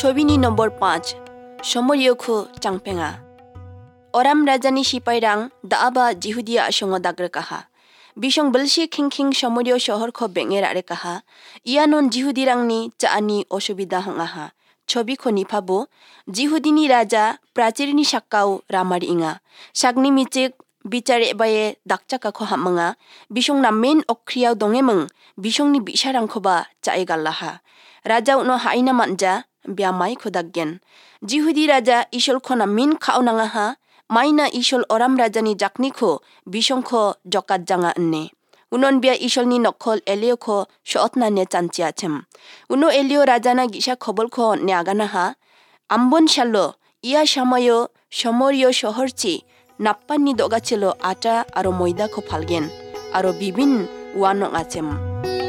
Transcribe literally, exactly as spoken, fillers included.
ছবিনি নম্বর পাঁচ সমরিয়খো চাংপেঙা Oram rajani sipairang daaba jihudia asongo dagre kaha bisong belsi khingkhing somorio shohor kho bengera re kaha ianon jihudirangni chaani osubida hangaha ছবি খনি পাবো জিহুদিনী রাজা প্রাচীরনি সাক্কাও রামারি ইঙা সাগনি মিচিক বিচারে বায়ে দাকচাকা খো হামঙা বিসং না মেন অক্রিয়াও দঙেমং বিসংনি বিসারাংখবা চাই গাল্লাহা রাজা উনো হাইনা মানজা বিয়ামাই খোদাগেন জিহুদি রাজা ইসল খনা মিন খাওনাঙাহা মাইনা ইসল অরাম রাজানি জাকনিখো বিসংখো জকাত জাঙা এন্নে unon bia isolni nokhol elio kho shotna ne chanchia chem uno elio rajana gisa khobol kho ne agana ha ambon shallo ia samayo somorio shohorchi nappani dogachelo ata aro moida kho phalgen aro bibin wanong achem